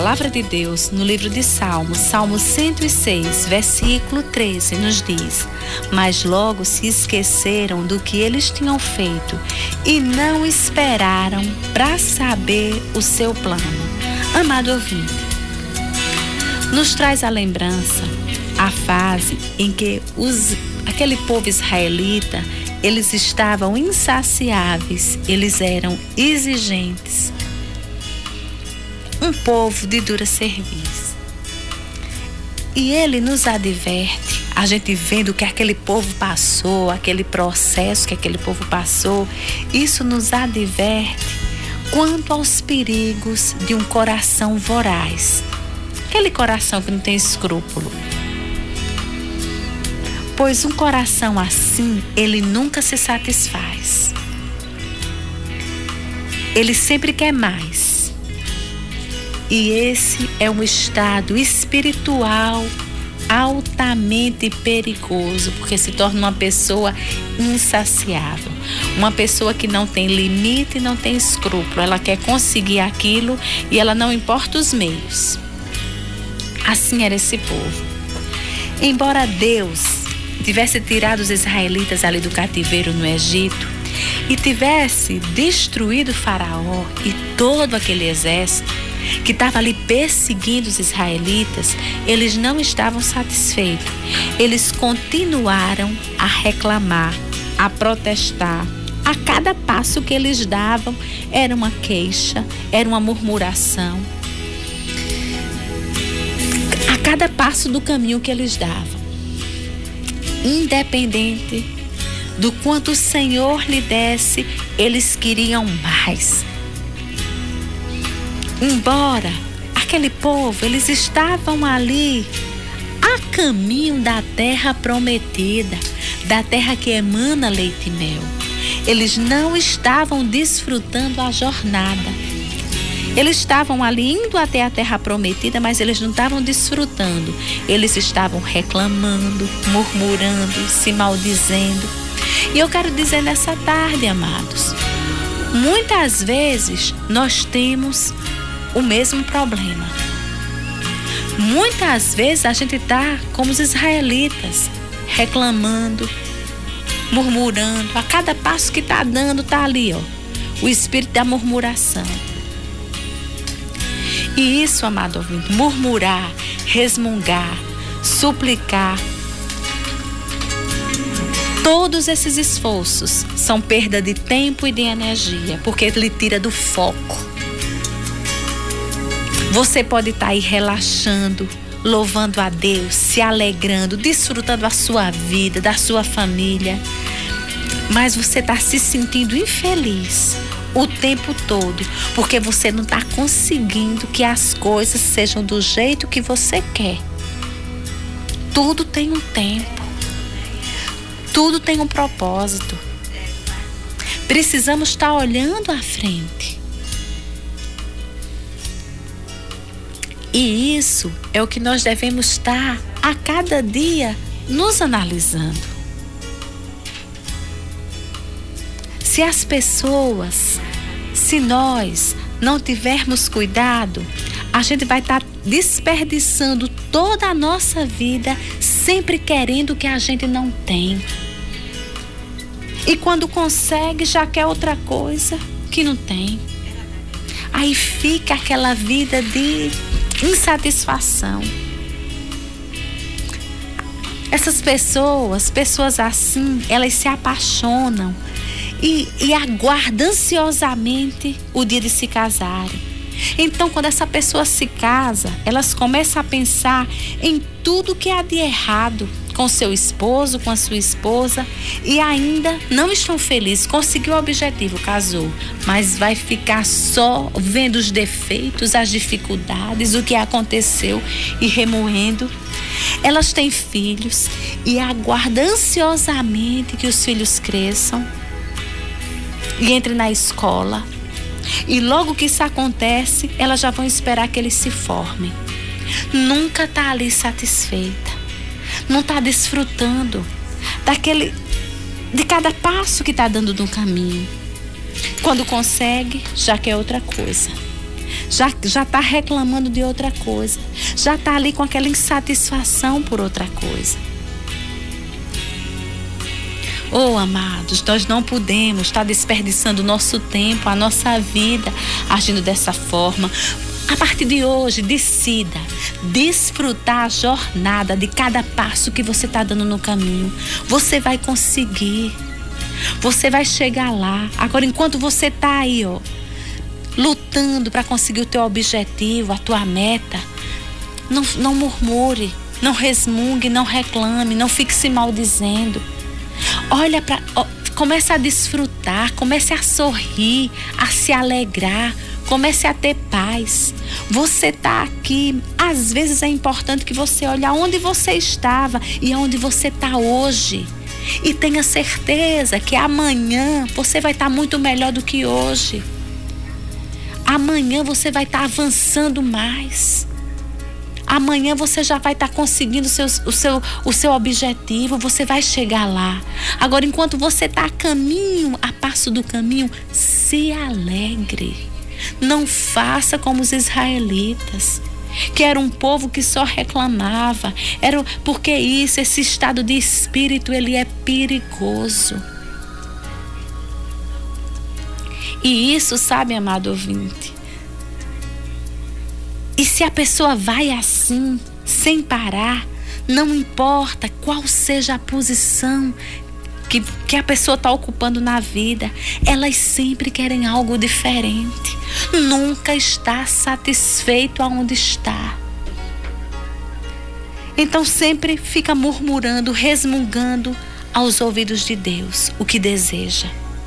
palavra de Deus, no livro de Salmos, Salmo 106, versículo 13, nos diz: mas logo se esqueceram do que eles tinham feito e não esperaram para saber o seu plano. Amado ouvinte, nos traz a lembrança a fase em que aquele povo israelita, eles estavam insaciáveis, eles eram exigentes. Um povo de dura serviço. E ele nos adverte, a gente vendo que aquele povo passou, aquele processo que aquele povo passou, isso nos adverte quanto aos perigos de um coração voraz. Aquele coração que não tem escrúpulo. Pois um coração assim, ele nunca se satisfaz. Ele sempre quer mais. E esse é um estado espiritual altamente perigoso, porque se torna uma pessoa insaciável. Uma pessoa que não tem limite e não tem escrúpulo. Ela quer conseguir aquilo e ela não importa os meios. Assim era esse povo. Embora Deus tivesse tirado os israelitas ali do cativeiro no Egito e tivesse destruído Faraó e todo aquele exército que estava ali perseguindo os israelitas, eles não estavam satisfeitos. Eles continuaram a reclamar, a protestar. A cada passo que eles davam era uma queixa, era uma murmuração. A cada passo do caminho que eles davam. Independente do quanto o Senhor lhe desse, eles queriam mais. Embora aquele povo, eles estavam ali a caminho da terra prometida, da terra que emana leite e mel. Eles não estavam desfrutando a jornada. Eles estavam ali indo até a terra prometida, mas eles não estavam desfrutando. Eles estavam reclamando, murmurando, se maldizendo. E eu quero dizer nessa tarde, amados, muitas vezes nós temos o mesmo problema. Muitas vezes a gente está como os israelitas, reclamando, murmurando. A cada passo que está dando, está ali, o espírito da murmuração. E isso, amado ouvinte, murmurar, resmungar, suplicar, todos esses esforços são perda de tempo e de energia, porque ele tira do foco. Você pode estar aí relaxando, louvando a Deus, se alegrando, desfrutando a sua vida, da sua família, mas você está se sentindo infeliz o tempo todo, porque você não está conseguindo que as coisas sejam do jeito que você quer. Tudo tem um tempo, tudo tem um propósito. Precisamos estar olhando à frente. E isso é o que nós devemos estar a cada dia nos analisando. Se as pessoas, se nós não tivermos cuidado, a gente vai estar desperdiçando toda a nossa vida sempre querendo o que a gente não tem. E quando consegue, já quer outra coisa que não tem. Aí fica aquela vida de insatisfação. Essas pessoas assim, elas se apaixonam e aguardam ansiosamente o dia de se casarem. Então, quando essa pessoa se casa, elas começam a pensar em tudo que há de errado com seu esposo, com a sua esposa, e ainda não estão felizes. Conseguiu o objetivo, casou, mas vai ficar só vendo os defeitos, as dificuldades, o que aconteceu e remoendo. Elas têm filhos e aguardam ansiosamente que os filhos cresçam e entrem na escola. E logo que isso acontece, elas já vão esperar que eles se formem. Nunca está ali satisfeita. Não está desfrutando de cada passo que está dando no caminho. Quando consegue, já quer outra coisa. já está reclamando de outra coisa, já está ali com aquela insatisfação por outra coisa. Oh, amados, nós não podemos estar desperdiçando o nosso tempo, a nossa vida, agindo dessa forma. A partir de hoje, decida desfrutar a jornada de cada passo que você está dando no caminho. Você vai conseguir. Você vai chegar lá. Agora, enquanto você está aí, lutando para conseguir o teu objetivo, a tua meta, não murmure, não resmungue, não reclame, não fique se maldizendo. Comece a desfrutar, comece a sorrir, a se alegrar, comece a ter paz. Você está aqui, às vezes é importante que você olhe aonde você estava e aonde você está hoje. E tenha certeza que amanhã você vai estar muito melhor do que hoje. Amanhã você vai estar avançando mais. Amanhã você já vai estar conseguindo o seu objetivo, você vai chegar lá. Agora, enquanto você está a passo do caminho, se alegre. Não faça como os israelitas, que era um povo que só reclamava. Porque esse estado de espírito, ele é perigoso. E isso, sabe, amado ouvinte? E se a pessoa vai assim, sem parar, não importa qual seja a posição que a pessoa está ocupando na vida, elas sempre querem algo diferente. Nunca está satisfeito aonde está. Então sempre fica murmurando, resmungando aos ouvidos de Deus o que deseja.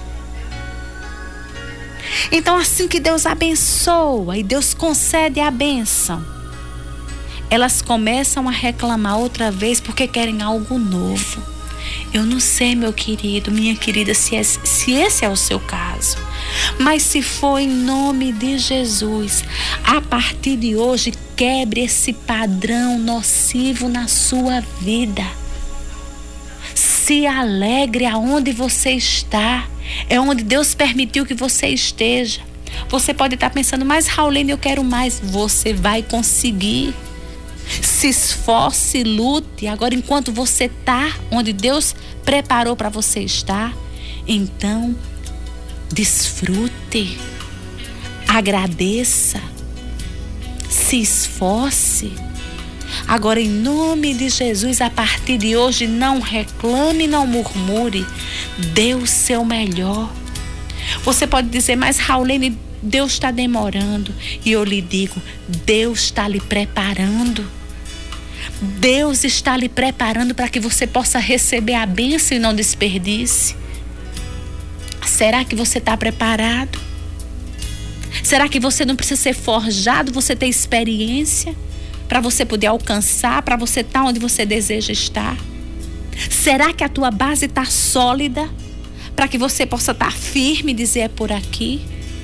Então, assim que Deus abençoa e Deus concede a bênção, elas começam a reclamar outra vez porque querem algo novo. Eu não sei, meu querido, minha querida, se esse é o seu caso. Mas se for, em nome de Jesus, a partir de hoje, quebre esse padrão nocivo na sua vida. Se alegre aonde você está. É onde Deus permitiu que você esteja. Você pode estar pensando, mas Raulene, eu quero mais. Você vai conseguir. Se esforce, lute. Agora, enquanto você está onde Deus preparou para você estar, então desfrute, agradeça, se esforce. Agora, em nome de Jesus, a partir de hoje, não reclame, não murmure. Dê o seu melhor. Você pode dizer, mas Raulene, Deus está demorando. E eu lhe digo, Deus está lhe preparando. Deus está lhe preparando para que você possa receber a bênção e não desperdice. Será que você está preparado? Será que você não precisa ser forjado, você ter experiência para você poder alcançar, para você estar onde você deseja estar? Será que a tua base está sólida para que você possa estar firme e dizer, é por aqui?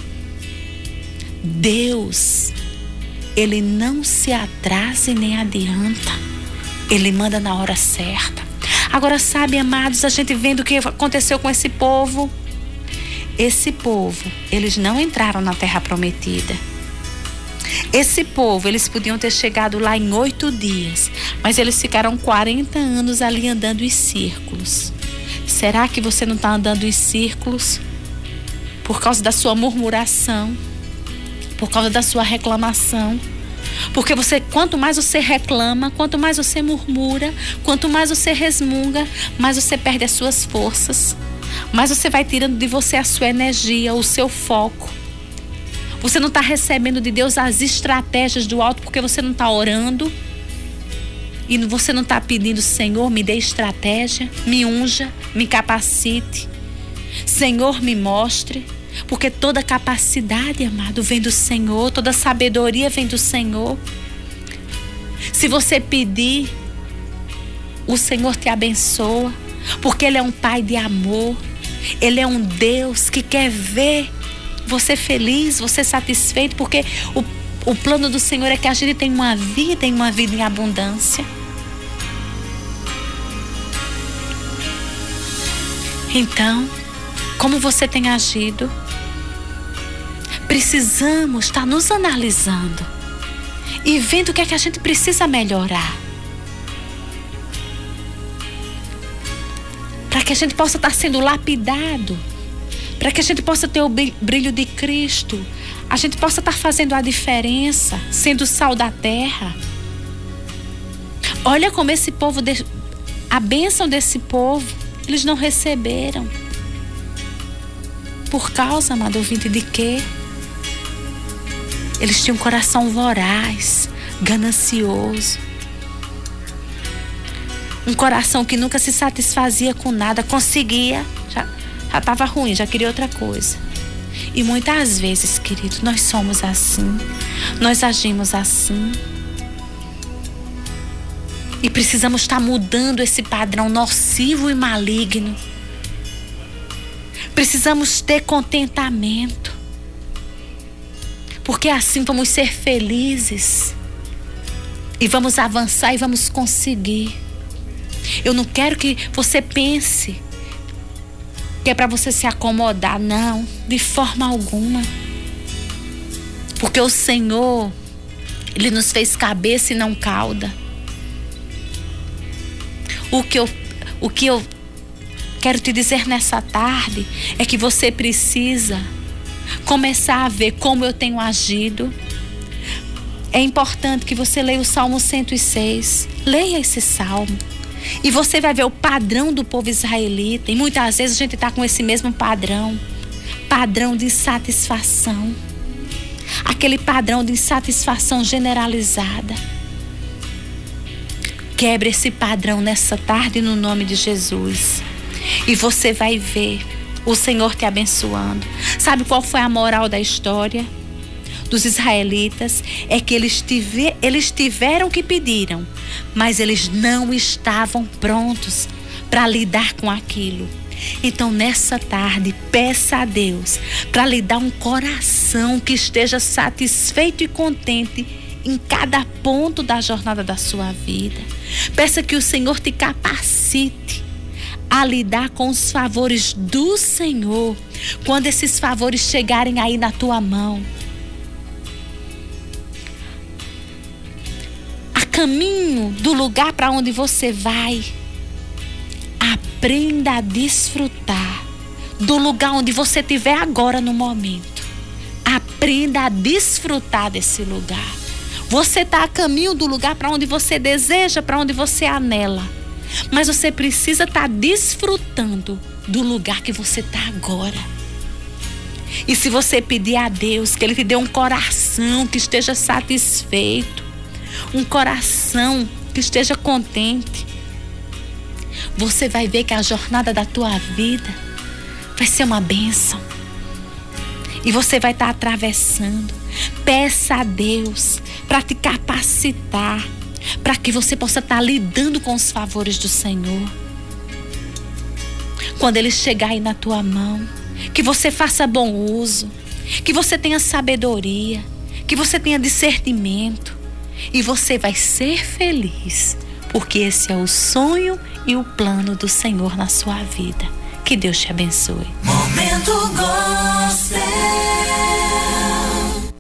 Deus, Ele não se atrasa e nem adianta. Ele manda na hora certa. Agora, sabe, amados, a gente vendo o que aconteceu com esse povo. Esse povo, eles não entraram na terra prometida. Esse povo, eles podiam ter chegado lá em 8 dias, mas eles ficaram 40 anos ali andando em círculos. Será que você não está andando em círculos por causa da sua murmuração, por causa da sua reclamação? Porque quanto mais você reclama, quanto mais você murmura, quanto mais você resmunga, mais você perde as suas forças, mais você vai tirando de você a sua energia, o seu foco. Você não está recebendo de Deus as estratégias do alto porque você não está orando. E você não está pedindo, Senhor, me dê estratégia, me unja, me capacite. Senhor, me mostre. Porque toda capacidade, amado, vem do Senhor. Toda sabedoria vem do Senhor. Se você pedir, o Senhor te abençoa. Porque Ele é um Pai de amor. Ele é um Deus que quer ver você feliz, você satisfeito, porque o plano do Senhor é que a gente tenha uma vida em abundância. Então, como você tem agido? precisamos estar nos analisando e vendo o que é que a gente precisa melhorar, para que a gente possa estar sendo lapidado, para que a gente possa ter o brilho de Cristo, a gente possa estar fazendo a diferença, sendo sal da terra. Olha como esse povo, a bênção desse povo, eles não receberam. Por causa, amado ouvinte, de quê? Eles tinham um coração voraz, ganancioso. Um coração que nunca se satisfazia com nada, conseguia, já estava ruim, já queria outra coisa. E muitas vezes, querido, nós somos assim, nós agimos assim. E precisamos estar mudando esse padrão nocivo e maligno. Precisamos ter contentamento, porque assim vamos ser felizes e vamos avançar e vamos conseguir. Eu não quero que você pense que é para você se acomodar, não, de forma alguma. Porque o Senhor, Ele nos fez cabeça e não cauda. O que eu quero te dizer nessa tarde é que você precisa começar a ver como eu tenho agido. É importante que você leia o Salmo 106. Leia esse salmo. E você vai ver o padrão do povo israelita. E muitas vezes a gente está com esse mesmo padrão. Padrão de insatisfação. Aquele padrão de insatisfação generalizada. Quebre esse padrão nessa tarde no nome de Jesus. E você vai ver o Senhor te abençoando. Sabe qual foi a moral da história dos israelitas? É que eles tiveram o que pediram, mas eles não estavam prontos para lidar com aquilo. Então nessa tarde, peça a Deus para lhe dar um coração que esteja satisfeito e contente em cada ponto da jornada da sua vida. Peça que o Senhor te capacite a lidar com os favores do Senhor, quando esses favores chegarem aí na tua mão. A caminho do lugar para onde você vai, aprenda a desfrutar do lugar onde você estiver agora no momento. Aprenda a desfrutar desse lugar. Você está a caminho do lugar para onde você deseja, para onde você anela. Mas você precisa estar desfrutando do lugar que você está agora. E se você pedir a Deus que Ele te dê um coração que esteja satisfeito, um coração que esteja contente, você vai ver que a jornada da tua vida vai ser uma bênção. E você vai estar atravessando. Peça a Deus para te capacitar, para que você possa estar lidando com os favores do Senhor. Quando Ele chegar aí na tua mão, que você faça bom uso, que você tenha sabedoria, que você tenha discernimento, e você vai ser feliz, porque esse é o sonho e o plano do Senhor na sua vida. Que Deus te abençoe. Momento Gospel.